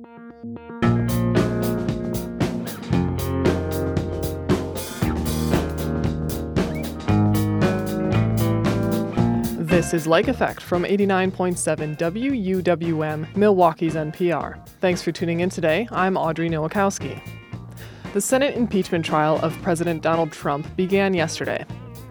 This is Lake Effect from 89.7 WUWM, Milwaukee's NPR. Thanks for tuning in today. I'm Audrey Nowakowski. The Senate impeachment trial of President Donald Trump began yesterday.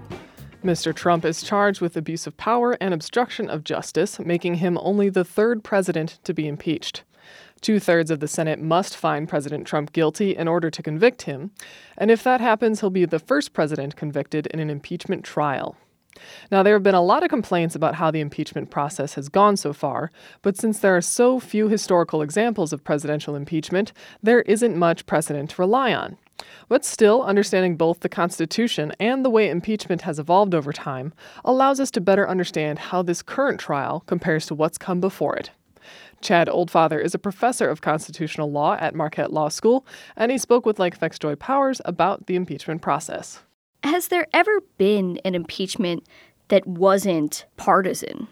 Mr. Trump is charged with abuse of power and obstruction of justice, making him only the third president to be impeached. 2/3 of the Senate must find President Trump guilty in order to convict him, and if that happens, he'll be the first president convicted in an impeachment trial. Now, there have been a lot of complaints about how the impeachment process has gone so far, but since there are so few historical examples of presidential impeachment, there isn't much precedent to rely on. But still, understanding both the Constitution and the way impeachment has evolved over time allows us to better understand how this current trial compares to what's come before it. Chad Oldfather is a professor of constitutional law at Marquette Law School, and he spoke with Lake Effect's Joy Powers about the impeachment process. Has there ever been an impeachment that wasn't partisan?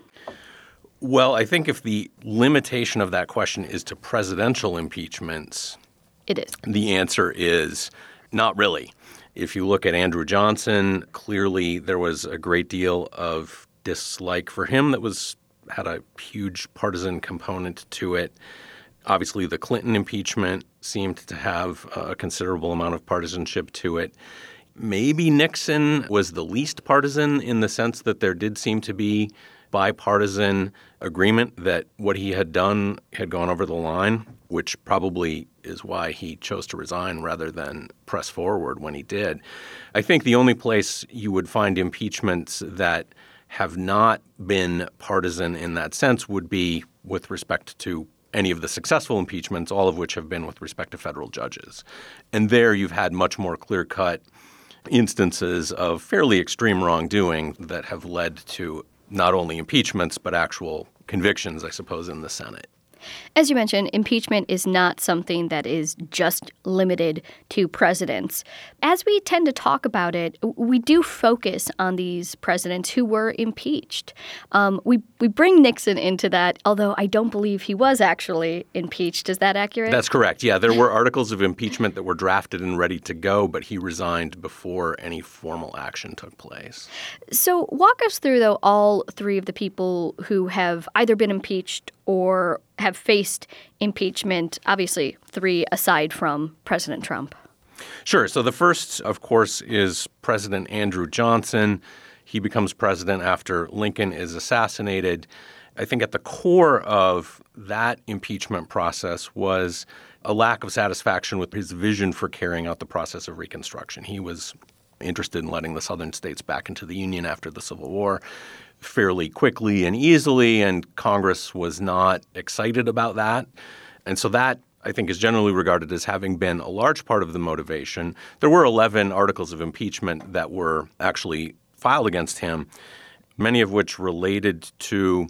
Well, I think if the limitation of that question is to presidential impeachments, It is. The answer is not really. If you look at Andrew Johnson, clearly there was a great deal of dislike for him that had a huge partisan component to it. Obviously, the Clinton impeachment seemed to have a considerable amount of partisanship to it. Maybe Nixon was the least partisan in the sense that there did seem to be bipartisan agreement that what he had done had gone over the line, which probably is why he chose to resign rather than press forward when he did. I think the only place you would find impeachments that have not been partisan in that sense would be with respect to any of the successful impeachments, all of which have been with respect to federal judges. And there you've had much more clear-cut instances of fairly extreme wrongdoing that have led to not only impeachments but actual convictions, I suppose, in the Senate. As you mentioned, impeachment is not something that is just limited to presidents. As we tend to talk about it, we do focus on these presidents who were impeached. We bring Nixon into that, although I don't believe he was actually impeached. Is that accurate? That's correct. Yeah, there were articles of impeachment that were drafted and ready to go, but he resigned before any formal action took place. So walk us through, though, all three of the people who have either been impeached or have faced impeachment, obviously three aside from President Trump. Sure. So the first, of course, is President Andrew Johnson. He becomes president after Lincoln is assassinated. I think at the core of that impeachment process was a lack of satisfaction with his vision for carrying out the process of Reconstruction. He was interested in letting the southern states back into the Union after the Civil War fairly quickly and easily, and Congress was not excited about that. And so that, I think, is generally regarded as having been a large part of the motivation. There were 11 articles of impeachment that were actually filed against him, many of which related to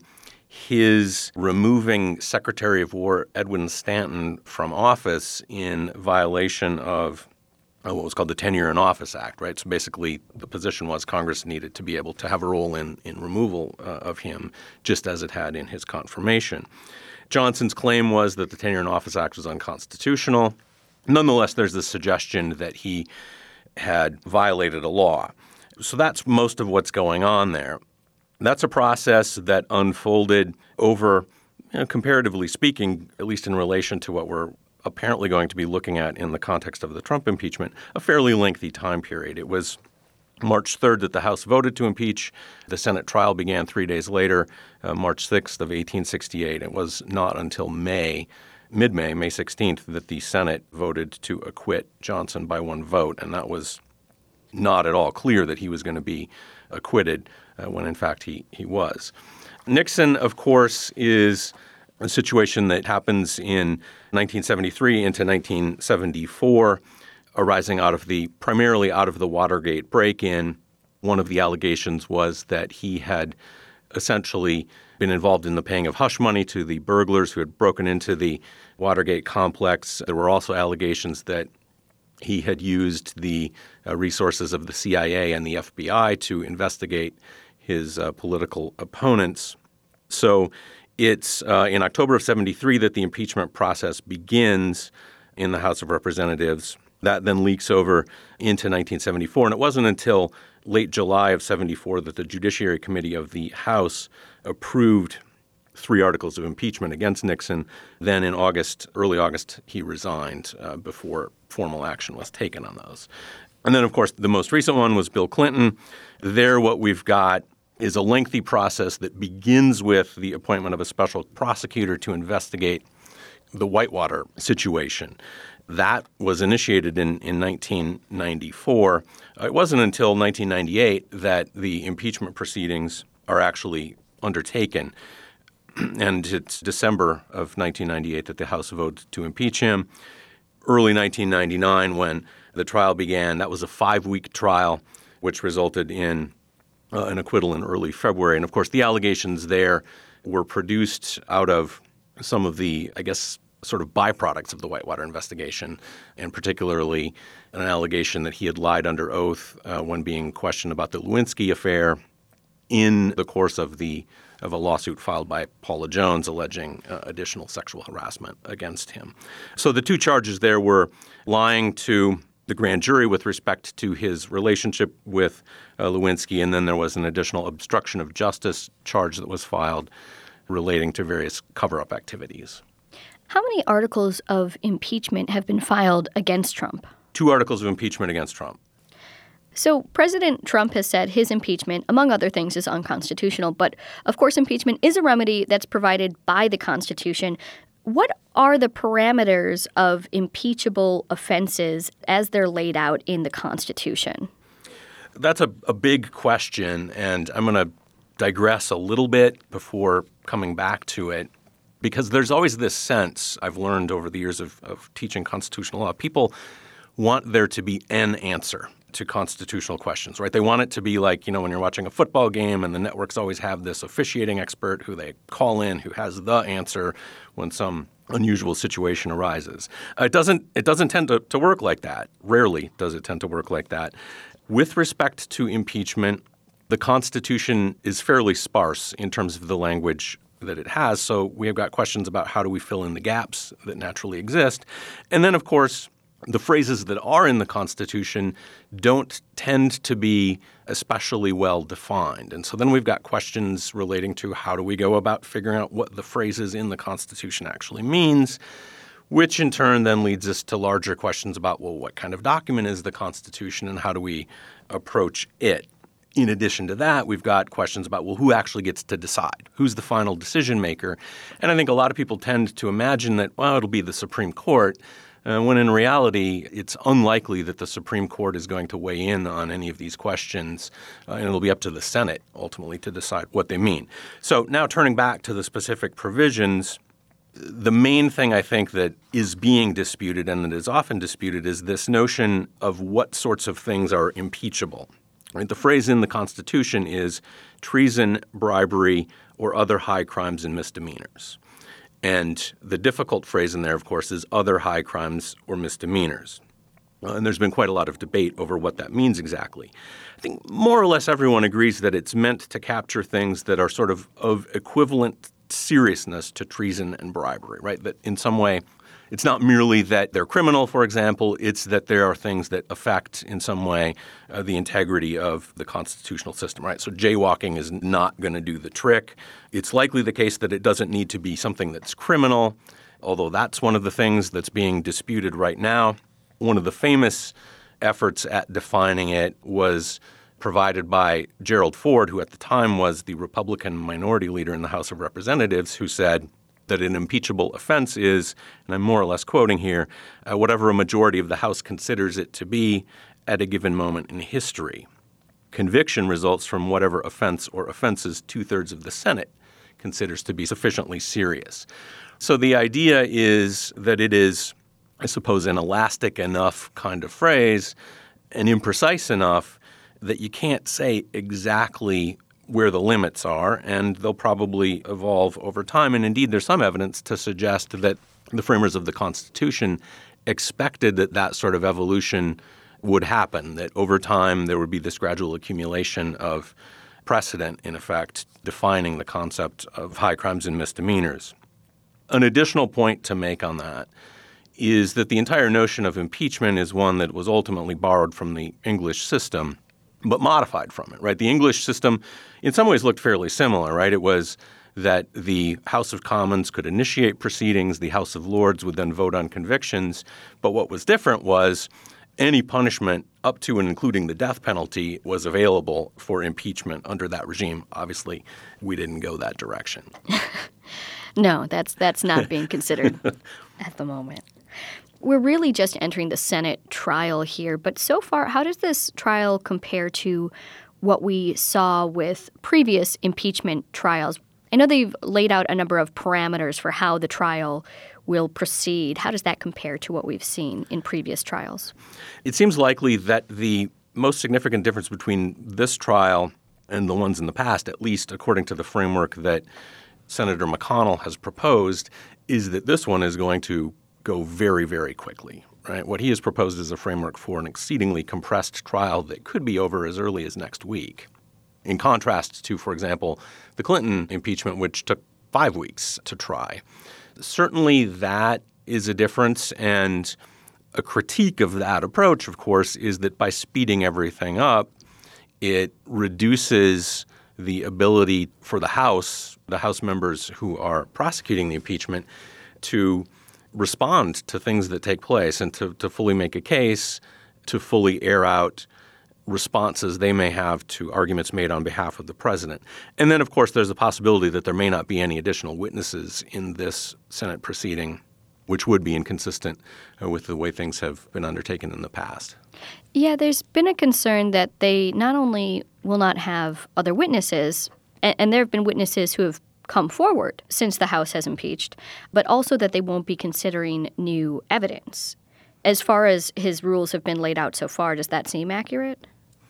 his removing Secretary of War Edwin Stanton from office in violation of what was called the Tenure in Office Act, right? So basically the position was Congress needed to be able to have a role in removal of him, just as it had in his confirmation. Johnson's claim was that the Tenure in Office Act was unconstitutional. Nonetheless, there's this suggestion that he had violated a law. So that's most of what's going on there. That's a process that unfolded over, comparatively speaking, at least in relation to what we're apparently going to be looking at in the context of the Trump impeachment, a fairly lengthy time period. It was March 3rd that the House voted to impeach. The Senate trial began 3 days later, March 6th of 1868. It was not until mid-May, May 16th, that the Senate voted to acquit Johnson by one vote, and that was not at all clear that he was going to be acquitted when, in fact, he was. Nixon, of course, is a situation that happens in 1973 into 1974, arising primarily out of the Watergate break-in. One of the allegations was that he had essentially been involved in the paying of hush money to the burglars who had broken into the Watergate complex. There were also allegations that he had used the resources of the CIA and the FBI to investigate his political opponents. So It's in October of 73 that the impeachment process begins in the House of Representatives. That then leaks over into 1974. And it wasn't until late July of 74 that the Judiciary Committee of the House approved 3 articles of impeachment against Nixon. Then in early August, he resigned before formal action was taken on those. And then, of course, the most recent one was Bill Clinton. There, what we've got is a lengthy process that begins with the appointment of a special prosecutor to investigate the Whitewater situation. That was initiated in 1994. It wasn't until 1998 that the impeachment proceedings are actually undertaken. And it's December of 1998 that the House voted to impeach him. Early 1999, when the trial began, that was a 5-week trial, which resulted in an acquittal in early February. And, of course, the allegations there were produced out of some of the, sort of byproducts of the Whitewater investigation, and particularly an allegation that he had lied under oath when being questioned about the Lewinsky affair in the course of a lawsuit filed by Paula Jones alleging additional sexual harassment against him. So the 2 charges there were lying to the grand jury with respect to his relationship with Lewinsky, and then there was an additional obstruction of justice charge that was filed relating to various cover-up activities. How many articles of impeachment have been filed against Trump? 2 articles of impeachment against Trump. So President Trump has said his impeachment, among other things, is unconstitutional. But, of course, impeachment is a remedy that's provided by the Constitution. What are the parameters of impeachable offenses as they're laid out in the Constitution? That's a big question, and I'm going to digress a little bit before coming back to it, because there's always this sense I've learned over the years of teaching constitutional law. People want there to be an answer to constitutional questions, right? They want it to be like, when you're watching a football game and the networks always have this officiating expert who they call in who has the answer when some unusual situation arises. It doesn't tend to work like that. Rarely does it tend to work like that. With respect to impeachment, the Constitution is fairly sparse in terms of the language that it has. So we have got questions about how do we fill in the gaps that naturally exist. And then, of course, the phrases that are in the Constitution don't tend to be especially well defined. And so then we've got questions relating to how do we go about figuring out what the phrases in the Constitution actually means, which in turn then leads us to larger questions about, well, what kind of document is the Constitution and how do we approach it? In addition to that, we've got questions about, well, who actually gets to decide? Who's the final decision maker? And I think a lot of people tend to imagine that, well, it'll be the Supreme Court, when in reality, it's unlikely that the Supreme Court is going to weigh in on any of these questions, and it'll be up to the Senate ultimately to decide what they mean. So now turning back to the specific provisions, the main thing I think that is being disputed and that is often disputed is this notion of what sorts of things are impeachable. Right? The phrase in the Constitution is treason, bribery, or other high crimes and misdemeanors. And the difficult phrase in there, of course, is other high crimes or misdemeanors. And there's been quite a lot of debate over what that means exactly. I think more or less everyone agrees that it's meant to capture things that are sort of equivalent seriousness to treason and bribery, right? That in some way, it's not merely that they're criminal, for example, it's that there are things that affect in some way the integrity of the constitutional system, right? So jaywalking is not going to do the trick. It's likely the case that it doesn't need to be something that's criminal, although that's one of the things that's being disputed right now. One of the famous efforts at defining it was provided by Gerald Ford, who at the time was the Republican minority leader in the House of Representatives, who said that an impeachable offense is, and I'm more or less quoting here, whatever a majority of the House considers it to be at a given moment in history. Conviction results from whatever offense or offenses 2/3 of the Senate considers to be sufficiently serious. So the idea is that it is, I suppose, an elastic enough kind of phrase and imprecise enough that you can't say exactly where the limits are, and they'll probably evolve over time. And indeed, there's some evidence to suggest that the framers of the Constitution expected that that sort of evolution would happen, that over time there would be this gradual accumulation of precedent, in effect, defining the concept of high crimes and misdemeanors. An additional point to make on that is that the entire notion of impeachment is one that was ultimately borrowed from the English system, but modified from it, right? The English system in some ways looked fairly similar, right? It was that the House of Commons could initiate proceedings, the House of Lords would then vote on convictions, but what was different was any punishment up to and including the death penalty was available for impeachment under that regime. Obviously, we didn't go that direction. No, that's not being considered at the moment. We're really just entering the Senate trial here, but so far, how does this trial compare to what we saw with previous impeachment trials? I know they've laid out a number of parameters for how the trial will proceed. How does that compare to what we've seen in previous trials? It seems likely that the most significant difference between this trial and the ones in the past, at least according to the framework that Senator McConnell has proposed, is that this one is going to go very, very quickly, right? What he has proposed is a framework for an exceedingly compressed trial that could be over as early as next week. In contrast to, for example, the Clinton impeachment, which took 5 weeks to try. Certainly that is a difference, and a critique of that approach, of course, is that by speeding everything up, it reduces the ability for the House members who are prosecuting the impeachment, to respond to things that take place and to fully make a case, to fully air out responses they may have to arguments made on behalf of the president. And then, of course, there's the possibility that there may not be any additional witnesses in this Senate proceeding, which would be inconsistent with the way things have been undertaken in the past. Yeah, there's been a concern that they not only will not have other witnesses, and there have been witnesses who have come forward since the House has impeached, but also that they won't be considering new evidence. As far as his rules have been laid out so far, does that seem accurate?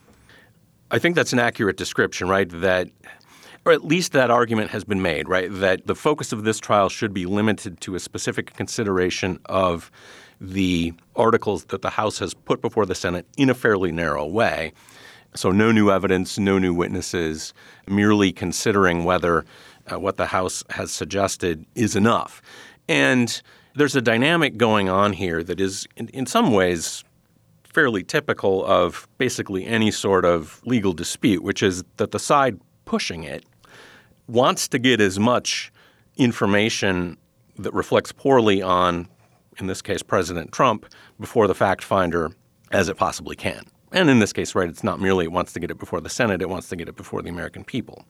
I think that's an accurate description, right? That, or at least that argument has been made, right? That the focus of this trial should be limited to a specific consideration of the articles that the House has put before the Senate in a fairly narrow way. So no new evidence, no new witnesses, merely considering whether what the House has suggested is enough. And there's a dynamic going on here that is, in some ways, fairly typical of basically any sort of legal dispute, which is that the side pushing it wants to get as much information that reflects poorly on, in this case, President Trump, before the fact finder as it possibly can. And in this case, right, it's not merely it wants to get it before the Senate, it wants to get it before the American people.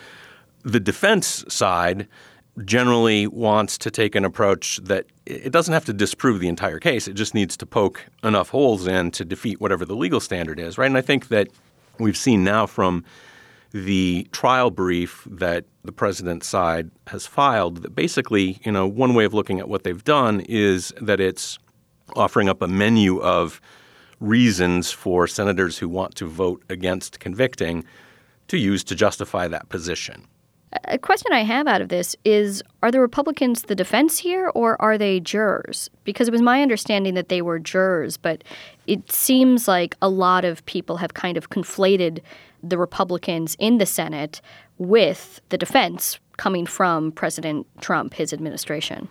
The defense side generally wants to take an approach that it doesn't have to disprove the entire case. It just needs to poke enough holes in to defeat whatever the legal standard is, right? And I think that we've seen now from the trial brief that the president's side has filed that basically, one way of looking at what they've done is that it's offering up a menu of reasons for senators who want to vote against convicting to use to justify that position. A question I have out of this is, are the Republicans the defense here, or are they jurors? Because it was my understanding that they were jurors, but it seems like a lot of people have kind of conflated the Republicans in the Senate with the defense coming from President Trump, his administration.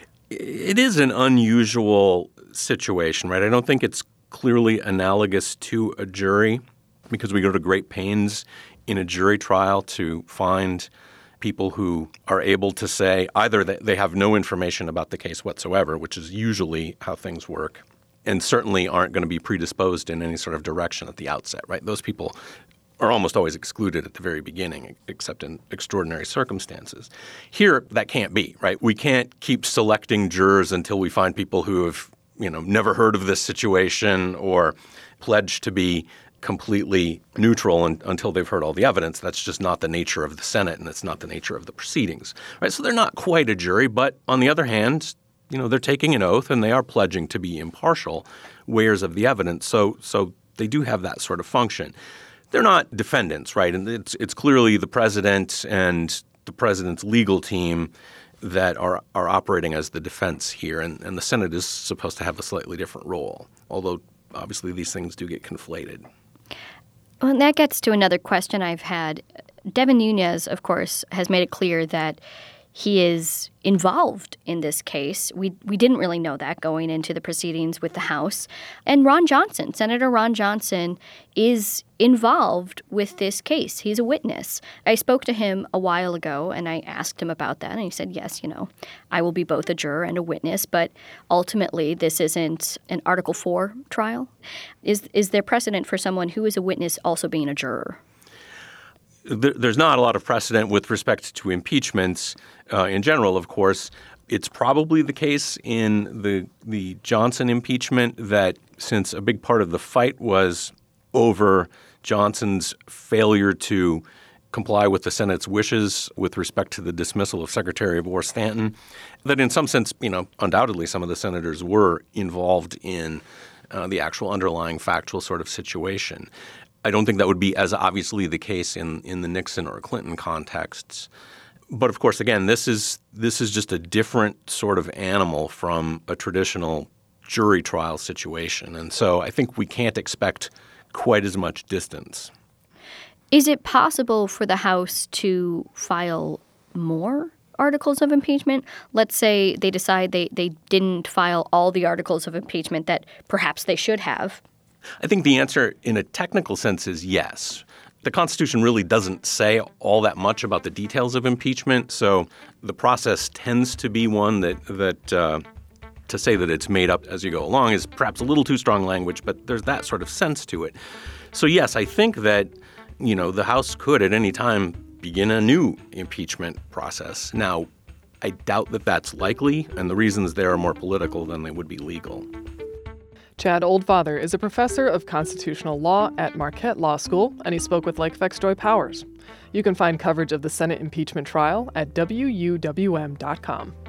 It is an unusual situation, right? I don't think it's clearly analogous to a jury because we go to great pains in a jury trial to find people who are able to say either that they have no information about the case whatsoever, which is usually how things work, and certainly aren't going to be predisposed in any sort of direction at the outset, right? Those people are almost always excluded at the very beginning, except in extraordinary circumstances. Here, that can't be, right? We can't keep selecting jurors until we find people who have, never heard of this situation or pledged to be completely neutral until they've heard all the evidence. That's just not the nature of the Senate, and it's not the nature of the proceedings, right? So they're not quite a jury, but on the other hand, they're taking an oath and they are pledging to be impartial weighers of the evidence. So they do have that sort of function. They're not defendants, right? And it's clearly the president and the president's legal team that are operating as the defense here, and the Senate is supposed to have a slightly different role, although obviously these things do get conflated. Well, and that gets to another question I've had. Devin Nunes, of course, has made it clear that he is involved in this case. We didn't really know that going into the proceedings with the House. And Ron Johnson, Senator Ron Johnson, is involved with this case. He's a witness. I spoke to him a while ago, and I asked him about that, and he said, yes, I will be both a juror and a witness, but ultimately this isn't an Article 4 trial. Is there precedent for someone who is a witness also being a juror? There's not a lot of precedent with respect to impeachments in general, of course. It's probably the case in the Johnson impeachment that since a big part of the fight was over Johnson's failure to comply with the Senate's wishes with respect to the dismissal of Secretary of War Stanton, that in some sense, undoubtedly some of the senators were involved in the actual underlying factual sort of situation. I don't think that would be as obviously the case in the Nixon or Clinton contexts. But of course, again, this is just a different sort of animal from a traditional jury trial situation. And so I think we can't expect quite as much distance. Is it possible for the House to file more articles of impeachment? Let's say they decide they didn't file all the articles of impeachment that perhaps they should have. I think the answer in a technical sense is yes. The Constitution really doesn't say all that much about the details of impeachment, so the process tends to be one that to say that it's made up as you go along is perhaps a little too strong language, but there's that sort of sense to it. So yes, I think that, the House could at any time begin a new impeachment process. Now, I doubt that that's likely, and the reasons there are more political than they would be legal. Chad Oldfather is a professor of constitutional law at Marquette Law School, and he spoke with Lake Effect's Joy Powers. You can find coverage of the Senate impeachment trial at WUWM.com.